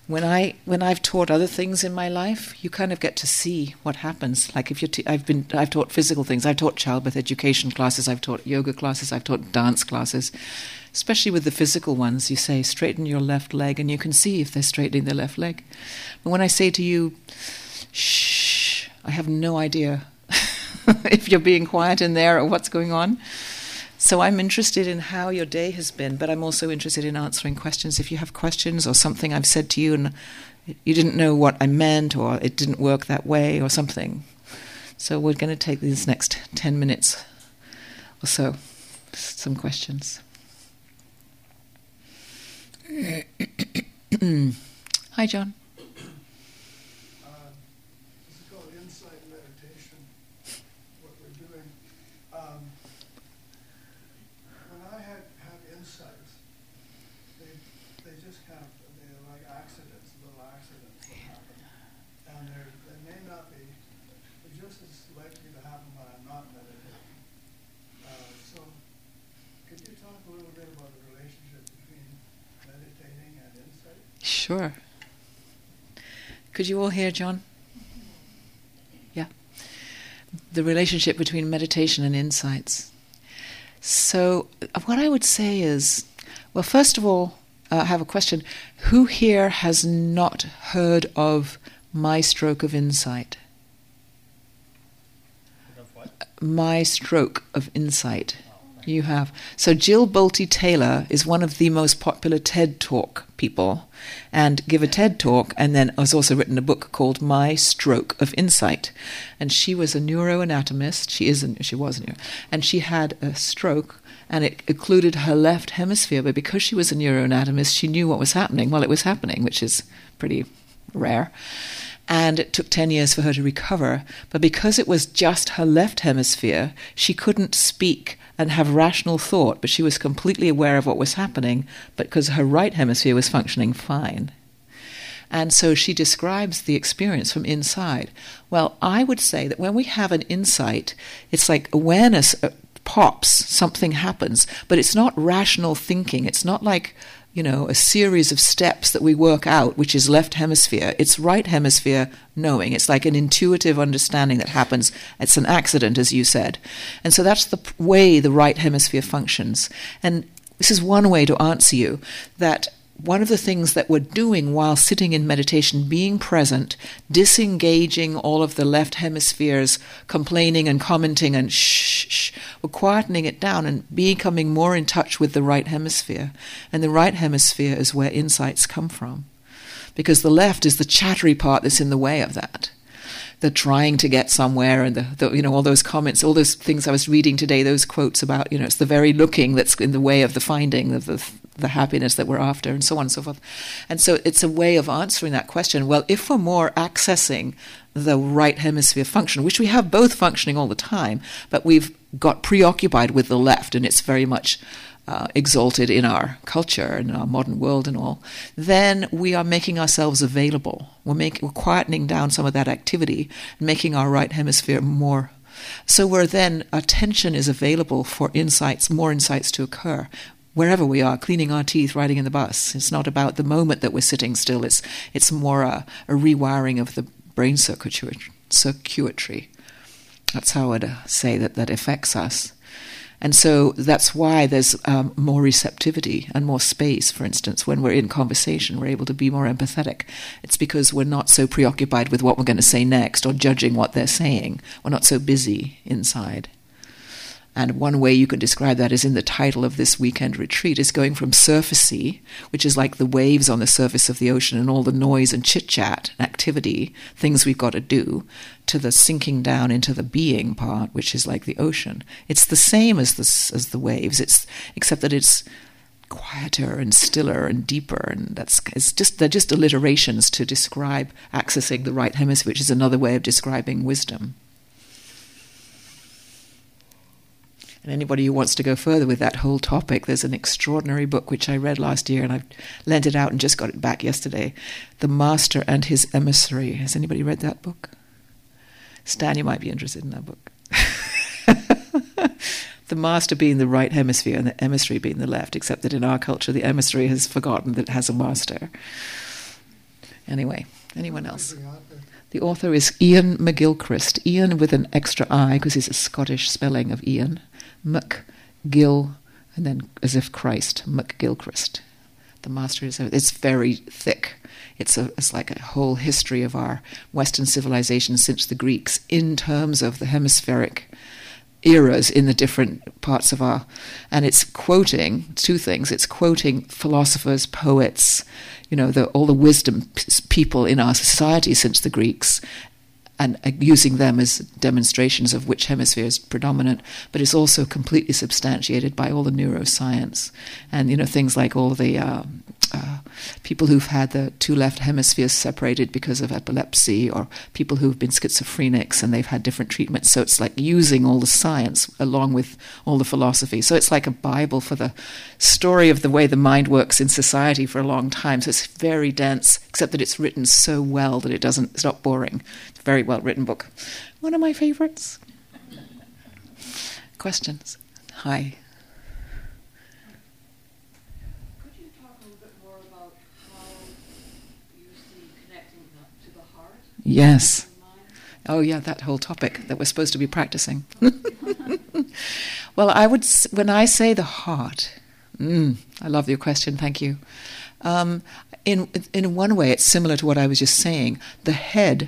When I've taught other things in my life, you kind of get to see what happens. Like if you, I've taught physical things. I've taught childbirth education classes. I've taught yoga classes. I've taught dance classes. Especially with the physical ones, you say straighten your left leg, and you can see if they're straightening their left leg. But when I say to you, shh, I have no idea if you're being quiet in there or what's going on. So I'm interested in how your day has been, but I'm also interested in answering questions. If you have questions or something I've said to you and you didn't know what I meant or it didn't work that way or something. So we're going to take these next 10 minutes or so, some questions. Hi, John. This is called insight meditation, what we're doing. When I have insights, they just kind of, they're like accidents, little accidents that happen. And they may not be, they're just as likely to happen when I'm not meditating. So could you talk a little bit about the relationship between meditating and insight? Sure. Could you all hear John? Yeah. The relationship between meditation and insights. So what I would say is, well, first of all, I have a question. Who here has not heard of My Stroke of Insight? Of what? My Stroke of Insight. You have. So Jill Bolte Taylor is one of the most popular TED Talk people, and give a TED Talk, and then has also written a book called My Stroke of Insight. And she was a neuroanatomist. She was and she had a stroke, and it included her left hemisphere. But because she was a neuroanatomist, she knew what was happening while it was happening, which is pretty rare. And it took 10 years for her to recover. But because it was just her left hemisphere, she couldn't speak and have rational thought, but she was completely aware of what was happening, but because her right hemisphere was functioning fine. And so she describes the experience from inside. Well, I would say that when we have an insight, it's like awareness pops, something happens, but it's not rational thinking. It's not like, a series of steps that we work out, which is left hemisphere. It's right hemisphere knowing. It's like an intuitive understanding that happens. It's an accident, as you said. And so that's the way the right hemisphere functions. And this is one way to answer you, that one of the things that we're doing while sitting in meditation, being present, disengaging all of the left hemispheres, complaining and commenting and shh, we're quietening it down and becoming more in touch with the right hemisphere. And the right hemisphere is where insights come from. Because the left is the chattery part that's in the way of that. The trying to get somewhere, and the all those comments, all those things I was reading today, those quotes about, it's the very looking that's in the way of the finding of the happiness that we're after, and so on and so forth. And so it's a way of answering that question. Well, if we're more accessing the right hemisphere function, which we have both functioning all the time, but we've got preoccupied with the left, and it's very much exalted in our culture and in our modern world and all, then we are making ourselves available. We're quietening down some of that activity and making our right hemisphere more. So our attention is available for more insights to occur. Wherever we are, cleaning our teeth, riding in the bus. It's not about the moment that we're sitting still. It's more a rewiring of the brain circuitry. That's how I'd say that affects us. And so that's why there's more receptivity and more space, for instance. When we're in conversation, we're able to be more empathetic. It's because we're not so preoccupied with what we're going to say next or judging what they're saying. We're not so busy inside. And one way you could describe that is in the title of this weekend retreat, is going from surfacey, which is like the waves on the surface of the ocean and all the noise and chit-chat, activity, things we've got to do, to the sinking down into the being part, which is like the ocean. It's the same as the waves, except that it's quieter and stiller and deeper, and they're just alliterations to describe accessing the right hemisphere, which is another way of describing wisdom. And anybody who wants to go further with that whole topic, there's an extraordinary book which I read last year, and I lent it out and just got it back yesterday, The Master and His Emissary. Has anybody read that book? Stan, you might be interested in that book. The master being the right hemisphere and the emissary being the left, except that in our culture the emissary has forgotten that it has a master. Anyway, anyone else? Who's the author? The author is Ian McGilchrist. Ian with an extra I, because it's a Scottish spelling of Ian. McGill, and then as if Christ, McGilchrist. The master is, it's very thick. It's like a whole history of our Western civilization since the Greeks in terms of the hemispheric eras in the different parts of our, and it's quoting two things. It's quoting philosophers, poets, all the wisdom people in our society since the Greeks, and using them as demonstrations of which hemisphere is predominant, but it's also completely substantiated by all the neuroscience and things like all the people who've had the two left hemispheres separated because of epilepsy, or people who've been schizophrenics and they've had different treatments. So it's like using all the science along with all the philosophy. So it's like a Bible for the story of the way the mind works in society for a long time. So it's very dense, except that it's written so well that it's not boring. It's a very well written book. One of my favorites. Questions? Hi. Yes. Oh, yeah, that whole topic that we're supposed to be practicing. Well, when I say the heart, I love your question, thank you. In one way, it's similar to what I was just saying. The head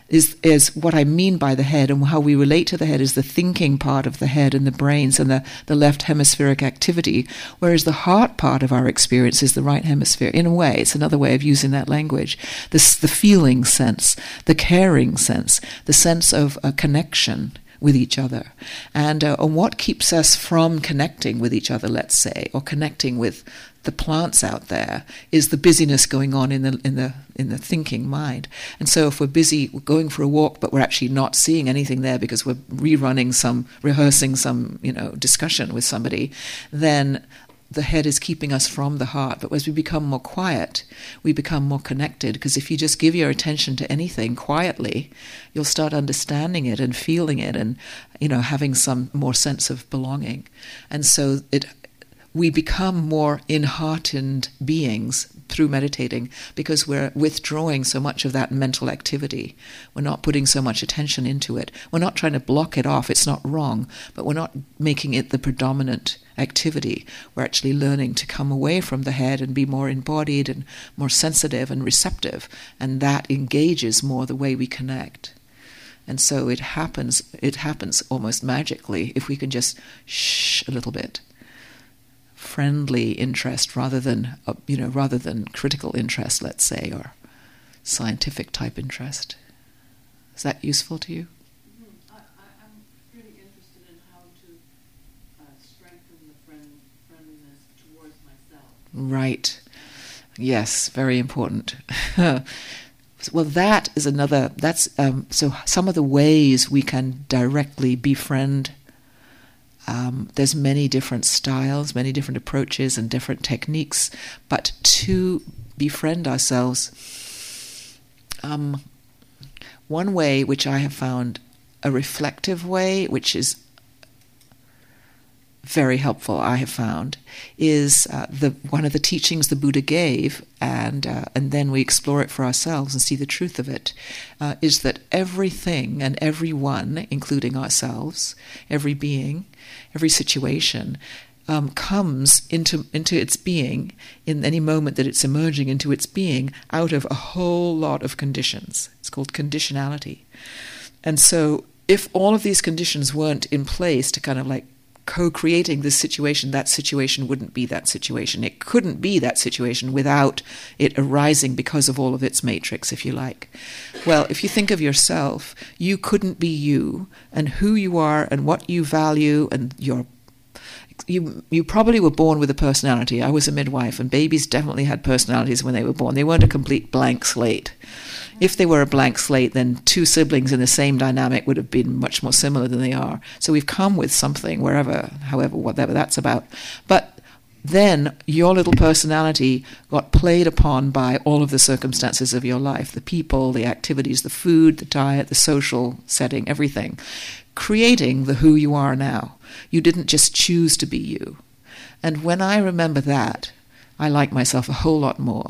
is what I mean by the head, and how we relate to the head is the thinking part of the head and the brains and the left hemispheric activity, whereas the heart part of our experience is the right hemisphere. In a way, it's another way of using that language. The feeling sense, the caring sense, the sense of a connection with each other. And what keeps us from connecting with each other, let's say, or connecting with the plants out there, is the busyness going on in the thinking mind. And so if we're busy going for a walk, but we're actually not seeing anything there because we're rehearsing some discussion with somebody, then the head is keeping us from the heart. But as we become more quiet, we become more connected, because if you just give your attention to anything quietly, you'll start understanding it and feeling it and having some more sense of belonging. And so we become more enheartened beings through meditating, because we're withdrawing so much of that mental activity. We're not putting so much attention into it. We're not trying to block it off. It's not wrong, but we're not making it the predominant activity. We're actually learning to come away from the head and be more embodied and more sensitive and receptive, and that engages more the way we connect. And so it happens almost magically if we can just shh a little bit. Friendly interest rather than critical interest, let's say, or scientific type interest. Is that useful to you? I'm really interested in how to strengthen the friendliness towards myself. Right. Yes, very important. Well, that is another. So some of the ways we can directly befriend. There's many different styles, many different approaches and different techniques, but to befriend ourselves, one way which I have found a reflective way, which is very helpful, I have found, is one of the teachings the Buddha gave, and then we explore it for ourselves and see the truth of it, is that everything and everyone, including ourselves, every being, every situation, comes into its being in any moment that it's emerging into its being out of a whole lot of conditions. It's called conditionality. And so if all of these conditions weren't in place to kind of like co-creating this situation, that situation wouldn't be that situation. It couldn't be that situation without it arising because of all of its matrix, if you like. Well, if you think of yourself, you couldn't be you, and who you are and what you value, and you probably were born with a personality. I was a midwife, and babies definitely had personalities when they were born. They weren't a complete blank slate. If they were a blank slate, then two siblings in the same dynamic would have been much more similar than they are. So we've come with something, whatever that's about. But then your little personality got played upon by all of the circumstances of your life, the people, the activities, the food, the diet, the social setting, everything, creating the who you are now. You didn't just choose to be you. And when I remember that, I like myself a whole lot more.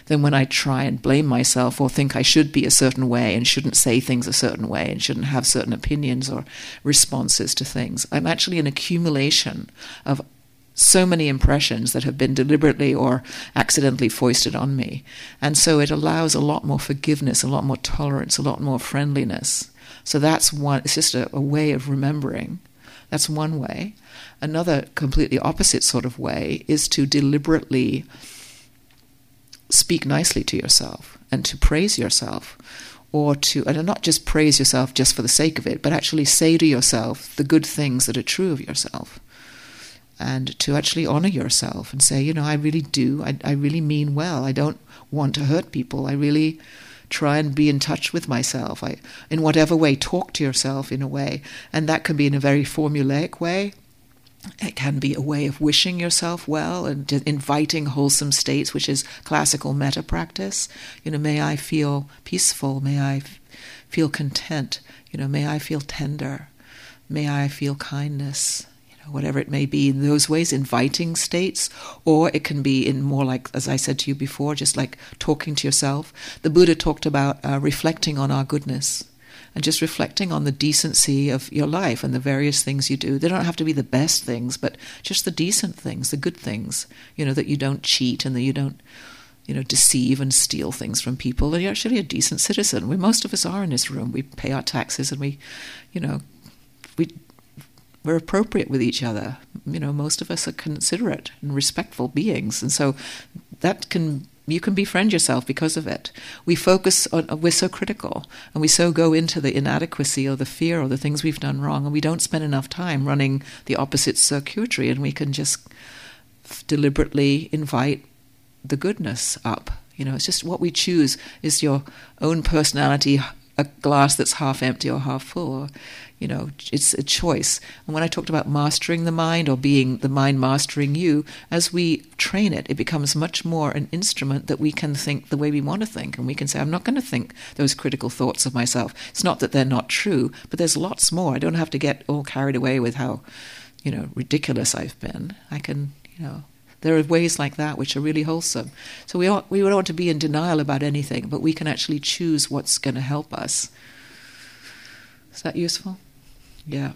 than when I try and blame myself or think I should be a certain way and shouldn't say things a certain way and shouldn't have certain opinions or responses to things. I'm actually an accumulation of so many impressions that have been deliberately or accidentally foisted on me. And so it allows a lot more forgiveness, a lot more tolerance, a lot more friendliness. So that's one, it's just a way of remembering. That's one way. Another completely opposite sort of way is to deliberately speak nicely to yourself and to praise yourself, and not just praise yourself just for the sake of it, but actually say to yourself the good things that are true of yourself. And to actually honor yourself and say, I really do, I really mean well. I don't want to hurt people. I really try and be in touch with myself. In whatever way, talk to yourself in a way. And that can be in a very formulaic way. It can be a way of wishing yourself well and inviting wholesome states, which is classical metta practice. May I feel peaceful. May I feel content. May I feel tender. May I feel kindness. Whatever it may be, in those ways, inviting states, or it can be in more like, as I said to you before, just like talking to yourself. The Buddha talked about reflecting on our goodness and just reflecting on the decency of your life and the various things you do. They don't have to be the best things, but just the decent things, the good things, that you don't cheat and that you don't, deceive and steal things from people. And you're actually a decent citizen. Most of us are in this room. We pay our taxes and we're appropriate with each other. Most of us are considerate and respectful beings. And so you can befriend yourself because of it. We're so critical, and we so go into the inadequacy or the fear or the things we've done wrong, and we don't spend enough time running the opposite circuitry, and we can just deliberately invite the goodness up. It's just what we choose is your own personality, a glass that's half empty or half full. It's a choice. And when I talked about mastering the mind or being the mind mastering you, as we train it, it becomes much more an instrument that we can think the way we want to think. And we can say, I'm not going to think those critical thoughts of myself. It's not that they're not true, but there's lots more. I don't have to get all carried away with how, ridiculous I've been. I can, there are ways like that which are really wholesome. So we don't want to be in denial about anything, but we can actually choose what's going to help us. Is that useful? Yeah.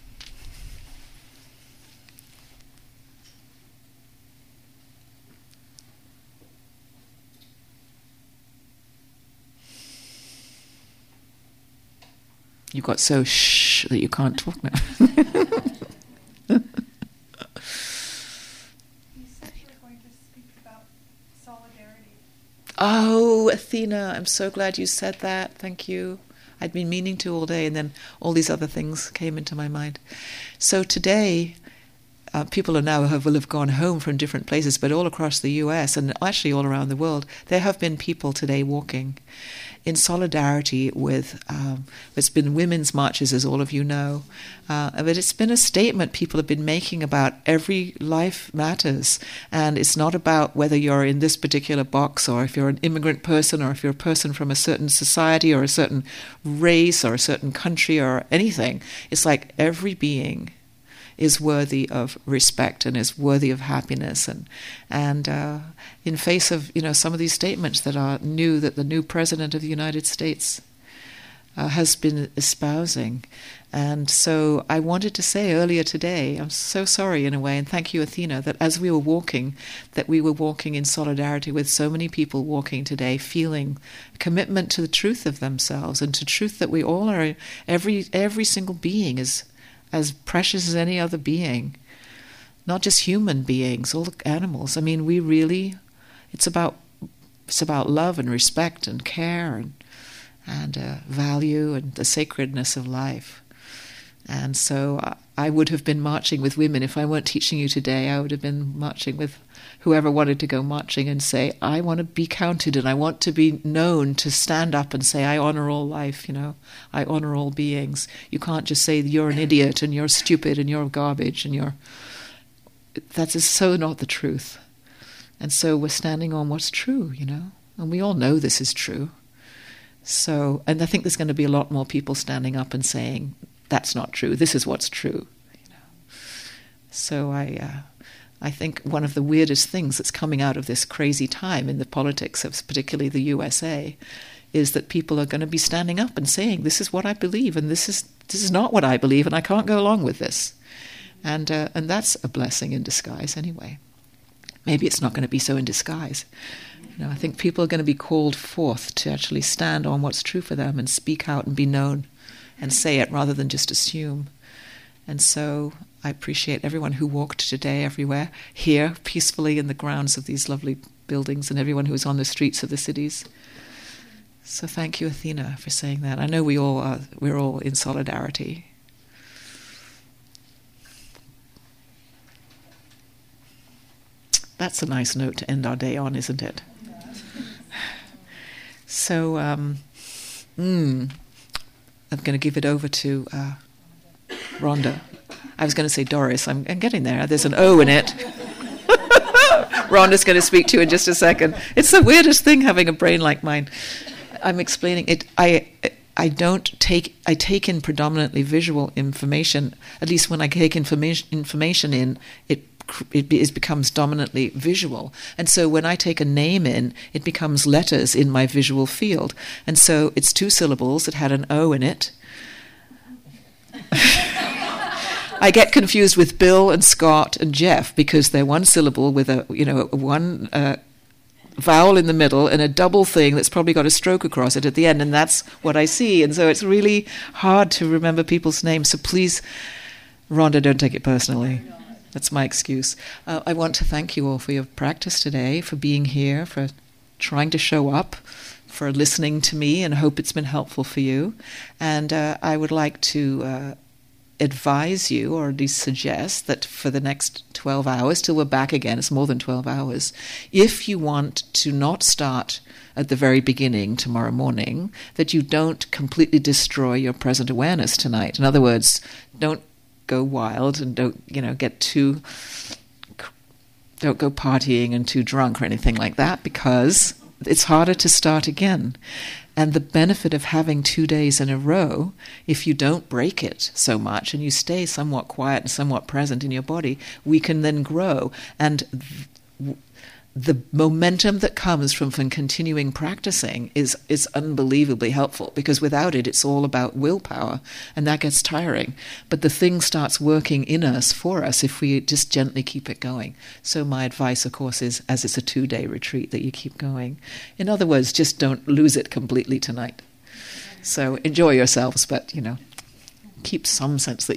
You got so shh that you can't talk now. You said you were going to speak about solidarity. Oh, Athena, I'm so glad you said that. Thank you. I'd been meaning to all day, and then all these other things came into my mind. So today, people will have gone home from different places, but all across the US and actually all around the world, there have been people today walking in solidarity with, it's been women's marches, as all of you know, but it's been a statement people have been making about every life matters, and it's not about whether you're in this particular box or if you're an immigrant person or if you're a person from a certain society or a certain race or a certain country or anything. It's like every being is worthy of respect and is worthy of happiness, and in face of some of these statements that the new president of the United States has been espousing. And so I wanted to say earlier today, I'm so sorry in a way, and thank you, Athena, that as we were walking in solidarity with so many people walking today, feeling commitment to the truth of themselves and to truth that we all are, every single being is as precious as any other being, not just human beings, all the animals. I mean, it's about love and respect and care and value and the sacredness of life. And so I would have been marching with women. If I weren't teaching you today, I would have been marching with whoever wanted to go marching and say, I want to be counted and I want to be known to stand up and say, I honor all life, I honor all beings. You can't just say you're an idiot and you're stupid and you're garbage and that is so not the truth. And so we're standing on what's true, and we all know this is true. So, and I think there's going to be a lot more people standing up and saying, that's not true, this is what's true. So I I think one of the weirdest things that's coming out of this crazy time in the politics of particularly the USA is that people are going to be standing up and saying, this is what I believe, and this is not what I believe, and I can't go along with this. And that's a blessing in disguise anyway. Maybe it's not going to be so in disguise. I think people are going to be called forth to actually stand on what's true for them and speak out and be known and say it rather than just assume. And so I appreciate everyone who walked today everywhere, here peacefully in the grounds of these lovely buildings, and everyone who was on the streets of the cities. So thank you, Athena, for saying that. I know we're all in solidarity. That's a nice note to end our day on, isn't it? So I'm going to give it over to Rhonda. I was going to say Doris. I'm getting there. There's an O in it. Rhonda's going to speak to you in just a second. It's the weirdest thing having a brain like mine. I'm explaining it. I take in predominantly visual information. At least when I take information in, it becomes dominantly visual. And so when I take a name in, it becomes letters in my visual field. And so it's 2 syllables. It had an O in it. I get confused with Bill and Scott and Jeff because they're 1 syllable with one vowel in the middle and a double thing that's probably got a stroke across it at the end, and that's what I see. And so it's really hard to remember people's names. So please, Rhonda, don't take it personally. That's my excuse. I want to thank you all for your practice today, for being here, for trying to show up, for listening to me, and hope it's been helpful for you. And I would like to advise you, or at least suggest, that for the next 12 hours, till we're back again, it's more than 12 hours, if you want to not start at the very beginning tomorrow morning, that you don't completely destroy your present awareness tonight. In other words, don't go wild and don't go partying and too drunk or anything like that, because it's harder to start again. And the benefit of having 2 days in a row, if you don't break it so much and you stay somewhat quiet and somewhat present in your body, we can then grow. And the momentum that comes from continuing practicing is unbelievably helpful, because without it, it's all about willpower, and that gets tiring. But the thing starts working in us for us if we just gently keep it going. So my advice, of course, is, as it's a 2-day retreat, that you keep going. In other words, just don't lose it completely tonight. So enjoy yourselves, but, keep some sense that